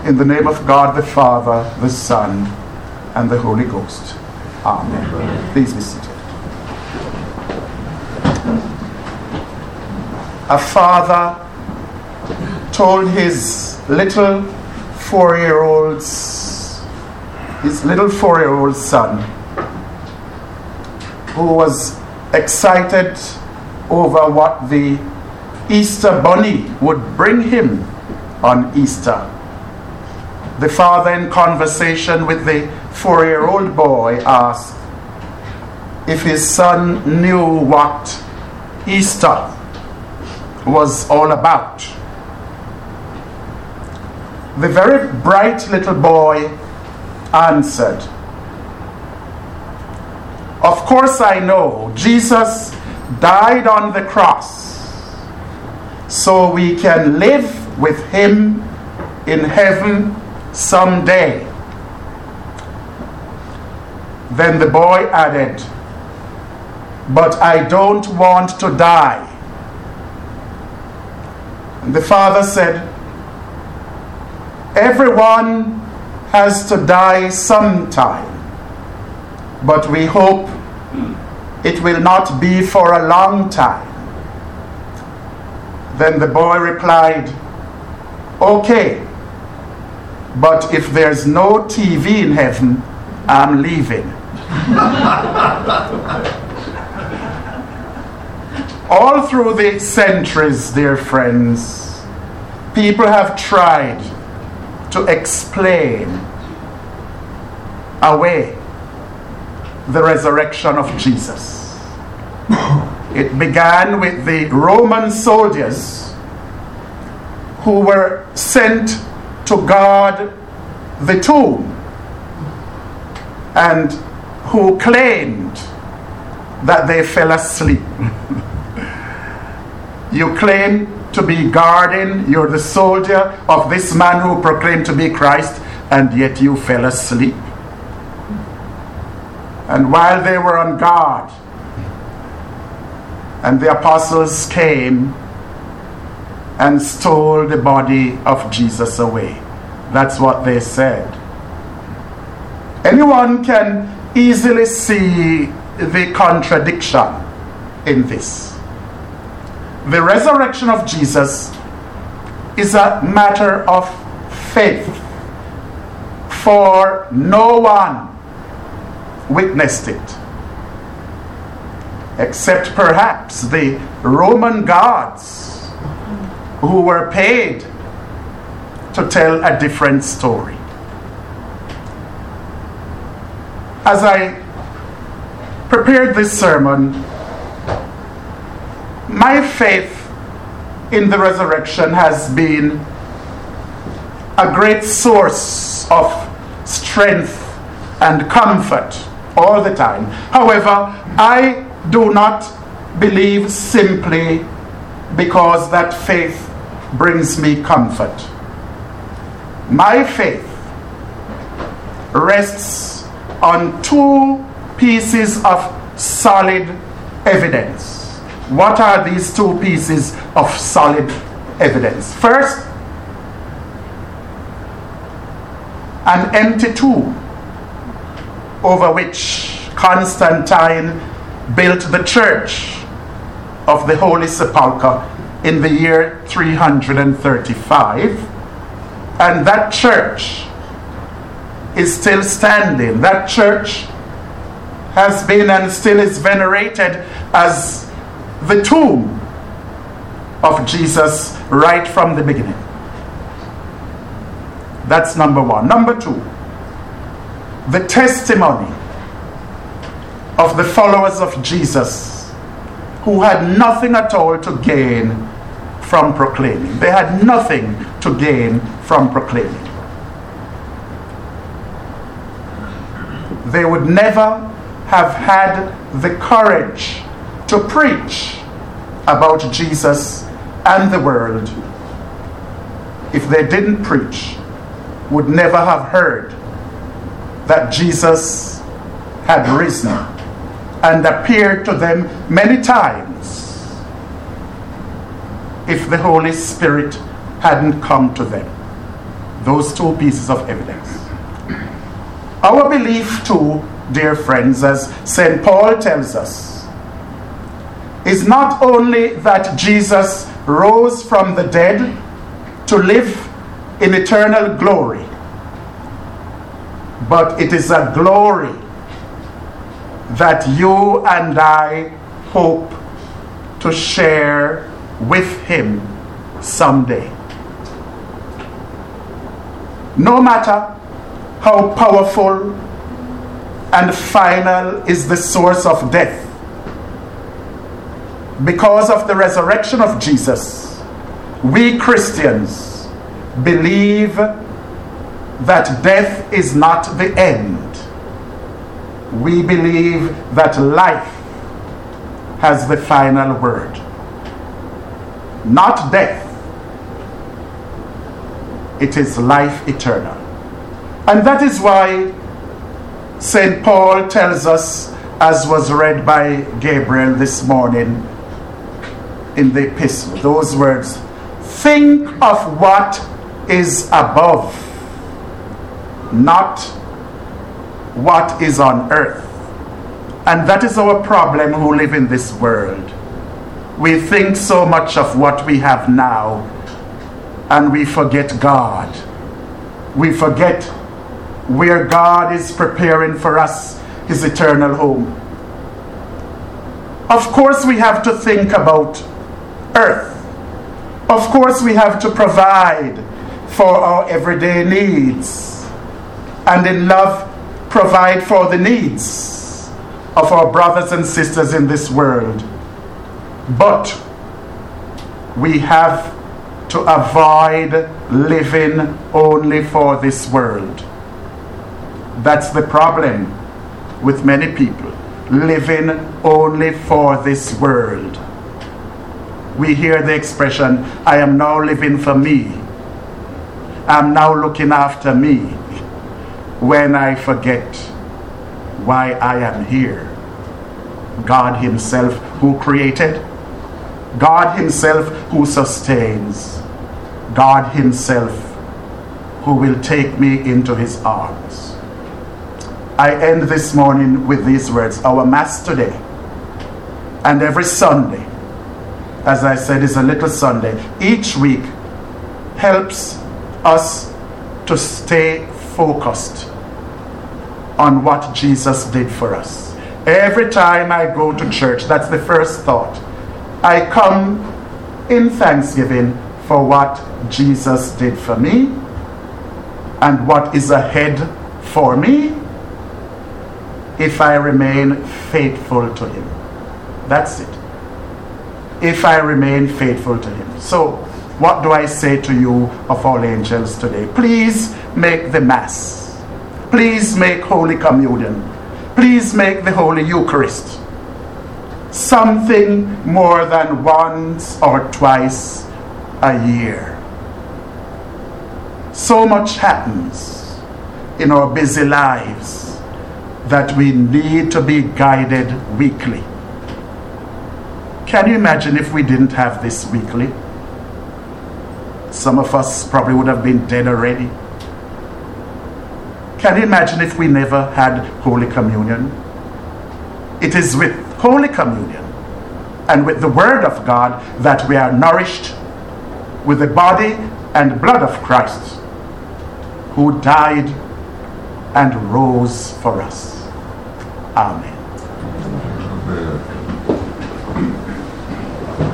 In the name of God the Father, the Son, and the Holy Ghost. Amen. Please be seated. A father told his little four-year-old son, who was excited over what the Easter bunny would bring him on Easter. The father, in conversation with the four-year-old boy, asked if his son knew what Easter was all about. The very bright little boy answered, "Of course I know. Jesus died on the cross so we can live with him in heaven someday." Then the boy added, "But I don't want to die." And the father said, "Everyone has to die sometime, but we hope it will not be for a long time." Then the boy replied, "Okay, but if there's no TV in heaven, I'm leaving." All through the centuries, dear friends, people have tried to explain away the resurrection of Jesus. It began with the Roman soldiers who were sent to guard the tomb and who claimed that they fell asleep. You claim to be guarding, you're the soldier of this man who proclaimed to be Christ, and yet you fell asleep. And while they were on guard, and the apostles came and stole the body of Jesus away. That's what they said. Anyone can easily see the contradiction in this. The resurrection of Jesus is a matter of faith, for no one witnessed it, except perhaps the Roman guards who were paid to tell a different story. As I prepared this sermon, my faith in the resurrection has been a great source of strength and comfort all the time. However, I do not believe simply because that faith brings me comfort. My faith rests on two pieces of solid evidence. What are these two pieces of solid evidence? First, an empty tomb over which Constantine built the church of the Holy Sepulchre in the year 335, and that church is still standing. That church has been and still is venerated as the tomb of Jesus right from the beginning. That's number one. Number two, the testimony of the followers of Jesus who had nothing at all to gain from proclaiming. They had nothing to gain from proclaiming. They would never have had the courage to preach about Jesus and the world if they didn't preach, would never have heard that Jesus had risen and appeared to them many times if the Holy Spirit hadn't come to them. Those two pieces of evidence. Our belief too, dear friends, as St. Paul tells us, is not only that Jesus rose from the dead to live in eternal glory, but it is a glory that you and I hope to share with him someday. No matter how powerful and final is the source of death, because of the resurrection of Jesus, we Christians believe that death is not the end. We believe that life has the final word. Not death. It is life eternal. And that is why St. Paul tells us, as was read by Gabriel this morning in the epistle, those words, think of what is above, not what is on earth. And that is our problem who live in this world. We think so much of what we have now, and we forget God. We forget where God is preparing for us his eternal home. Of course we have to think about earth. Of course we have to provide for our everyday needs, and in love provide for the needs of our brothers and sisters in this world. But we have to avoid living only for this world. That's the problem with many people, living only for this world. We hear the expression, I am now living for me. I'm now looking after me, when I forget why I am here. God himself who created, God himself who sustains, God himself who will take me into his arms. I end this morning with these words. Our Mass today and every Sunday, as I said, is a little Sunday. Each week helps us to stay focused on what Jesus did for us. Every time I go to church, that's the first thought. I come in thanksgiving for what Jesus did for me and what is ahead for me if I remain faithful to him. That's it. If I remain faithful to him. So, what do I say to you of all angels today? Please make the Mass. Please make Holy Communion. Please make the Holy Eucharist something more than once or twice a year. So much happens in our busy lives that we need to be guided weekly. Can you imagine if we didn't have this weekly? Some of us probably would have been dead already. Can you imagine if we never had Holy Communion? It is with Holy Communion and with the Word of God that we are nourished with the body and blood of Christ, who died and rose for us. Amen.